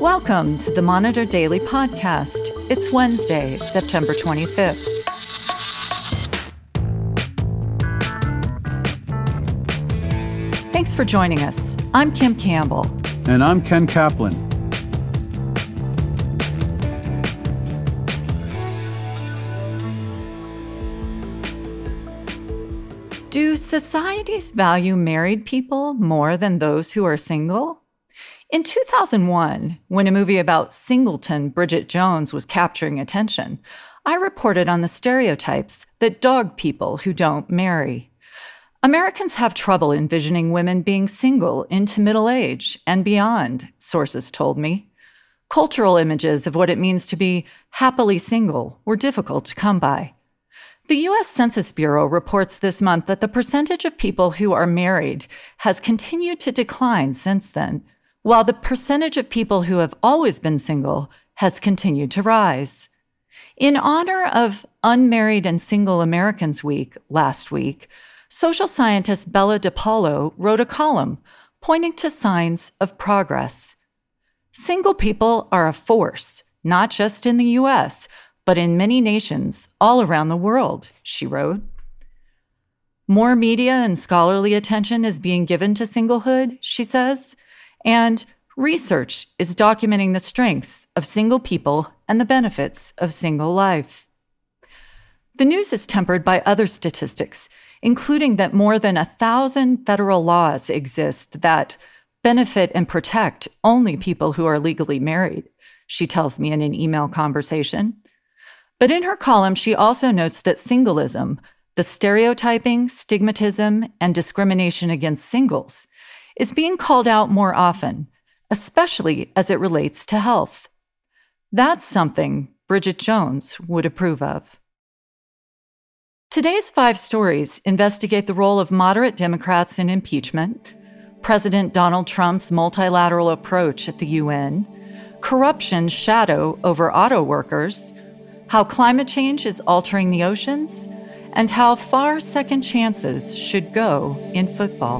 Welcome to the Monitor Daily Podcast. It's Wednesday, September 25th. Thanks for joining us. I'm Kim Campbell. And I'm Ken Kaplan. Do societies value married people more than those who are single? In 2001, when a movie about singleton Bridget Jones was capturing attention, I reported on the stereotypes that dog people who don't marry. Americans have trouble envisioning women being single into middle age and beyond, sources told me. Cultural images of what it means to be happily single were difficult to come by. The U.S. Census Bureau reports this month that the percentage of people who are married has continued to decline since then, while the percentage of people who have always been single has continued to rise. In honor of Unmarried and Single Americans Week last week, social scientist Bella DePaulo wrote a column pointing to signs of progress. Single people are a force, not just in the U.S., but in many nations all around the world, she wrote. More media and scholarly attention is being given to singlehood, she says, and research is documenting the strengths of single people and the benefits of single life. The news is tempered by other statistics, including that more than 1,000 federal laws exist that benefit and protect only people who are legally married, she tells me in an email conversation. But in her column, she also notes that singleism, the stereotyping, stigmatism, and discrimination against singles, is being called out more often, especially as it relates to health. That's something Bridget Jones would approve of. Today's 5 stories investigate the role of moderate Democrats in impeachment, President Donald Trump's multilateral approach at the UN, corruption's shadow over auto workers, how climate change is altering the oceans, and how far second chances should go in football.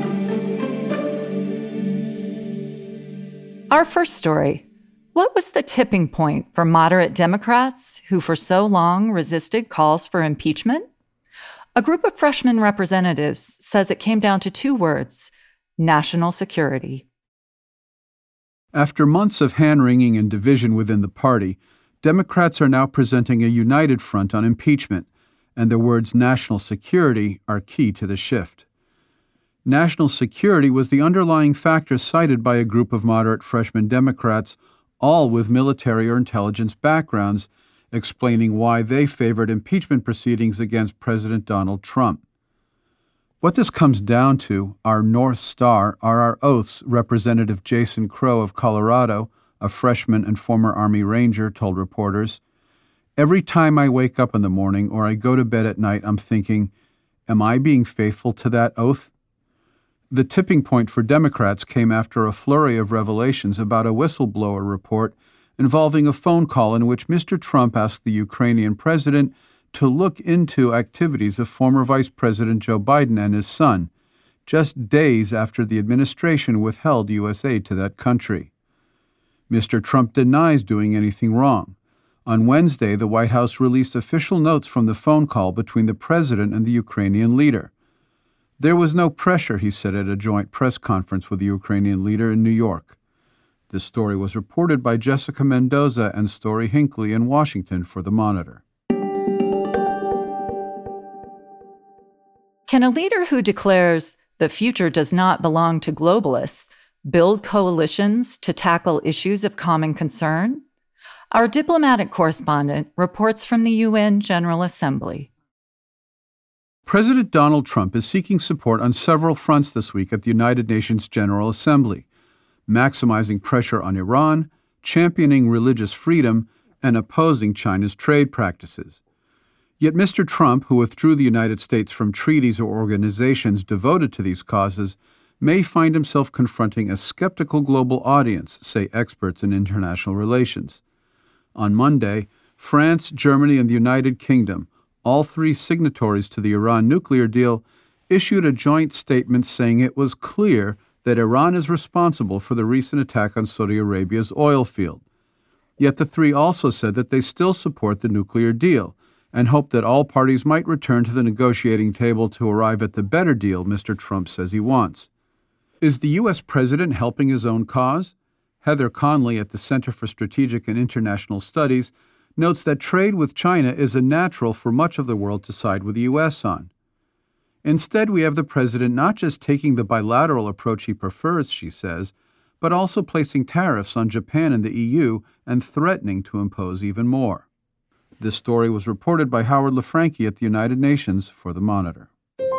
Our first story: what was the tipping point for moderate Democrats who for so long resisted calls for impeachment? A group of freshman representatives says it came down to 2 words: national security. After months of hand-wringing and division within the party, Democrats are now presenting a united front on impeachment, and the words national security are key to the shift. National security was the underlying factor cited by a group of moderate freshman Democrats, all with military or intelligence backgrounds, explaining why they favored impeachment proceedings against President Donald Trump. What this comes down to, our North Star, are our oaths, Representative Jason Crow of Colorado, a freshman and former Army Ranger, told reporters. Every time I wake up in the morning or I go to bed at night, I'm thinking, am I being faithful to that oath? The tipping point for Democrats came after a flurry of revelations about a whistleblower report involving a phone call in which Mr. Trump asked the Ukrainian president to look into activities of former Vice President Joe Biden and his son, just days after the administration withheld U.S. aid to that country. Mr. Trump denies doing anything wrong. On Wednesday, the White House released official notes from the phone call between the president and the Ukrainian leader. There was no pressure, he said at a joint press conference with the Ukrainian leader in New York. This story was reported by Jessica Mendoza and Story Hinckley in Washington for The Monitor. Can a leader who declares the future does not belong to globalists build coalitions to tackle issues of common concern? Our diplomatic correspondent reports from the UN General Assembly. President Donald Trump is seeking support on several fronts this week at the United Nations General Assembly, maximizing pressure on Iran, championing religious freedom, and opposing China's trade practices. Yet Mr. Trump, who withdrew the United States from treaties or organizations devoted to these causes, may find himself confronting a skeptical global audience, say experts in international relations. On Monday, France, Germany, and the United Kingdom, all 3 signatories to the Iran nuclear deal, issued a joint statement saying it was clear that Iran is responsible for the recent attack on Saudi Arabia's oil field. Yet the three also said that they still support the nuclear deal and hope that all parties might return to the negotiating table to arrive at the better deal Mr. Trump says he wants. Is the U.S. president helping his own cause? Heather Conley at the Center for Strategic and International Studies notes that trade with China is a natural for much of the world to side with the U.S. on. Instead, we have the president not just taking the bilateral approach he prefers, she says, but also placing tariffs on Japan and the EU and threatening to impose even more. This story was reported by Howard LaFranchi at the United Nations for The Monitor.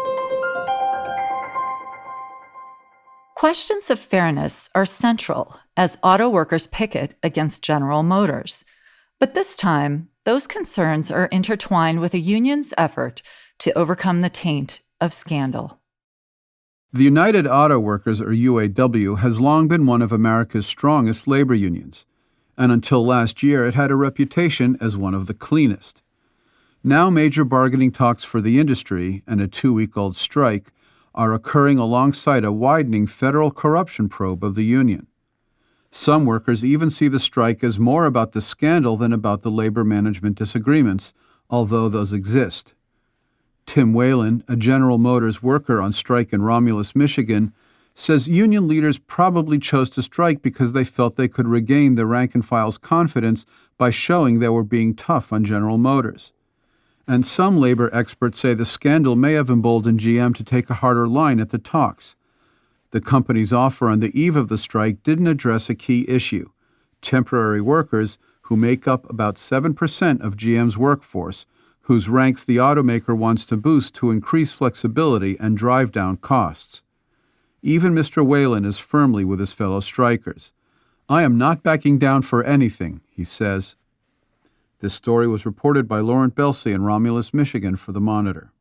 Questions of fairness are central as auto workers picket against General Motors. But this time, those concerns are intertwined with a union's effort to overcome the taint of scandal. The United Auto Workers, or UAW, has long been one of America's strongest labor unions, and until last year it had a reputation as one of the cleanest. Now major bargaining talks for the industry and a 2-week-old strike are occurring alongside a widening federal corruption probe of the union. Some workers even see the strike as more about the scandal than about the labor management disagreements, although those exist. Tim Whalen, a General Motors worker on strike in Romulus, Michigan, says union leaders probably chose to strike because they felt they could regain the rank-and-file's confidence by showing they were being tough on General Motors. And some labor experts say the scandal may have emboldened GM to take a harder line at the talks. The company's offer on the eve of the strike didn't address a key issue: temporary workers, who make up about 7% of GM's workforce, whose ranks the automaker wants to boost to increase flexibility and drive down costs. Even Mr. Whalen is firmly with his fellow strikers. "I am not backing down for anything," he says. This story was reported by Laurent Belsey in Romulus, Michigan for The Monitor.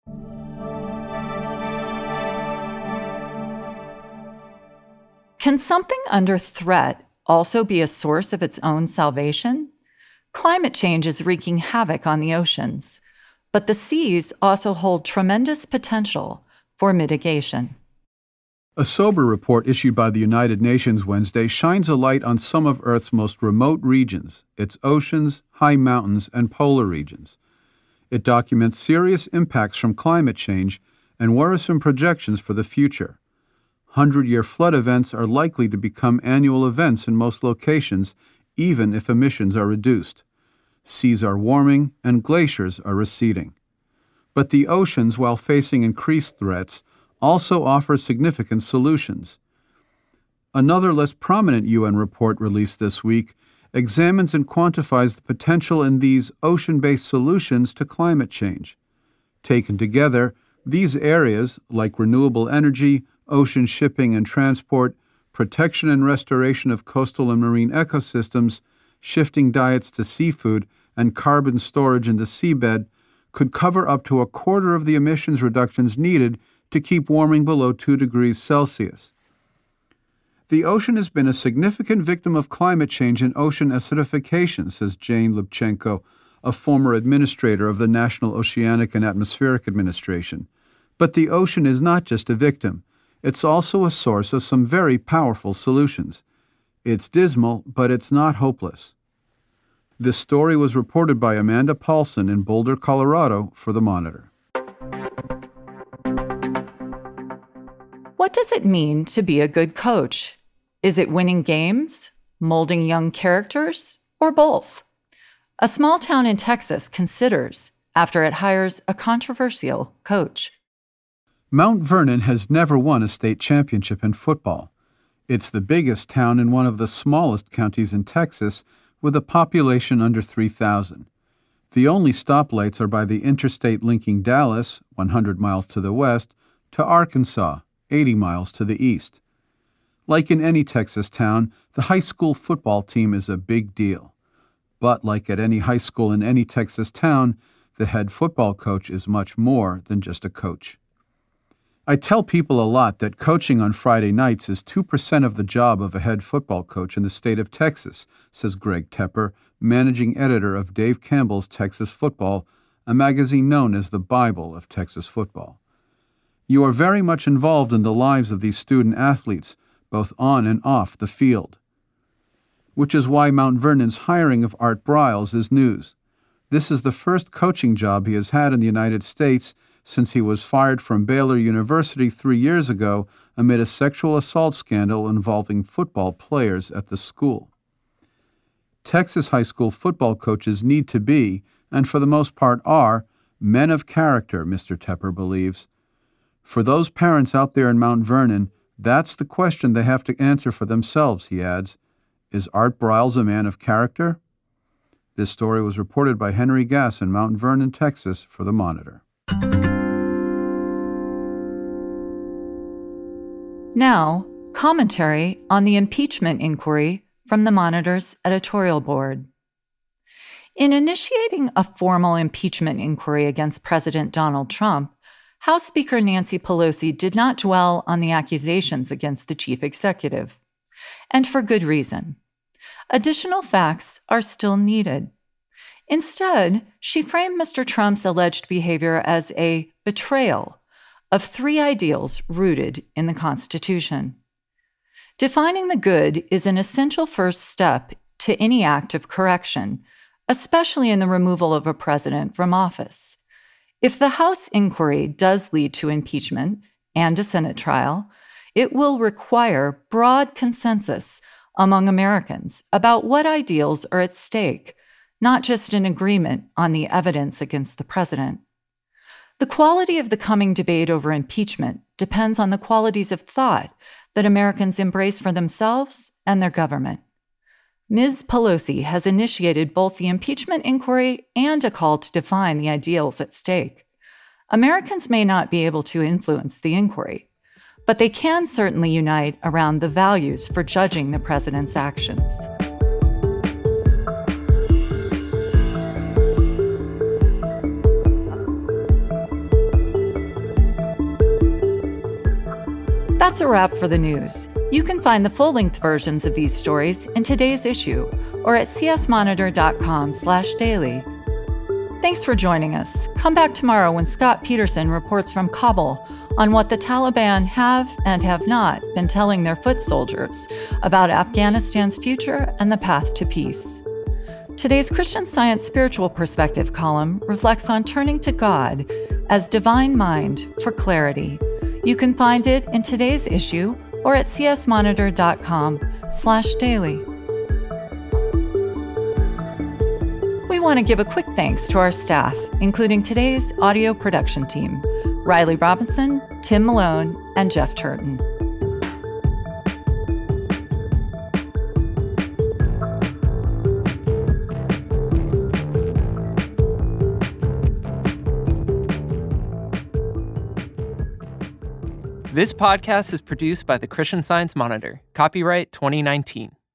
Can something under threat also be a source of its own salvation? Climate change is wreaking havoc on the oceans, but the seas also hold tremendous potential for mitigation. A sober report issued by the United Nations Wednesday shines a light on some of Earth's most remote regions, its oceans, high mountains, and polar regions. It documents serious impacts from climate change and worrisome projections for the future. 100-year flood events are likely to become annual events in most locations, even if emissions are reduced. Seas are warming and glaciers are receding. But the oceans, while facing increased threats, also offer significant solutions. Another less prominent UN report released this week examines and quantifies the potential in these ocean-based solutions to climate change. Taken together, these areas, like renewable energy, ocean shipping and transport, protection and restoration of coastal and marine ecosystems, shifting diets to seafood, and carbon storage in the seabed, could cover up to a quarter of the emissions reductions needed to keep warming below 2 degrees Celsius. The ocean has been a significant victim of climate change and ocean acidification, says Jane Lubchenco, a former administrator of the National Oceanic and Atmospheric Administration. But the ocean is not just a victim. It's also a source of some very powerful solutions. It's dismal, but it's not hopeless. This story was reported by Amanda Paulson in Boulder, Colorado for The Monitor. What does it mean to be a good coach? Is it winning games, molding young characters, or both? A small town in Texas considers after it hires a controversial coach. Mount Vernon has never won a state championship in football. It's the biggest town in one of the smallest counties in Texas, with a population under 3,000. The only stoplights are by the interstate linking Dallas, 100 miles to the west, to Arkansas, 80 miles to the east. Like in any Texas town, the high school football team is a big deal. But like at any high school in any Texas town, the head football coach is much more than just a coach. I tell people a lot that coaching on Friday nights is 2% of the job of a head football coach in the state of Texas, says Greg Tepper, managing editor of Dave Campbell's Texas Football, a magazine known as the Bible of Texas football. You are very much involved in the lives of these student athletes, both on and off the field. Which is why Mount Vernon's hiring of Art Briles is news. This is the first coaching job he has had in the United States since he was fired from Baylor University 3 years ago amid a sexual assault scandal involving football players at the school. Texas high school football coaches need to be, and for the most part are, men of character, Mr. Tepper believes. For those parents out there in Mount Vernon, that's the question they have to answer for themselves, he adds. Is Art Briles a man of character? This story was reported by Henry Gass in Mount Vernon, Texas, for The Monitor. Now, commentary on the impeachment inquiry from The Monitor's editorial board. In initiating a formal impeachment inquiry against President Donald Trump, House Speaker Nancy Pelosi did not dwell on the accusations against the chief executive. And for good reason. Additional facts are still needed. Instead, she framed Mr. Trump's alleged behavior as a betrayal of 3 ideals rooted in the Constitution. Defining the good is an essential first step to any act of correction, especially in the removal of a president from office. If the House inquiry does lead to impeachment and a Senate trial, it will require broad consensus among Americans about what ideals are at stake, not just an agreement on the evidence against the president. The quality of the coming debate over impeachment depends on the qualities of thought that Americans embrace for themselves and their government. Ms. Pelosi has initiated both the impeachment inquiry and a call to define the ideals at stake. Americans may not be able to influence the inquiry, but they can certainly unite around the values for judging the president's actions. That's a wrap for the news. You can find the full-length versions of these stories in today's issue or at csmonitor.com/daily. Thanks for joining us. Come back tomorrow when Scott Peterson reports from Kabul on what the Taliban have and have not been telling their foot soldiers about Afghanistan's future and the path to peace. Today's Christian Science Spiritual Perspective column reflects on turning to God as divine mind for clarity. You can find it in today's issue or at csmonitor.com/daily. We want to give a quick thanks to our staff, including today's audio production team, Riley Robinson, Tim Malone, and Jeff Turton. This podcast is produced by the Christian Science Monitor. Copyright 2019.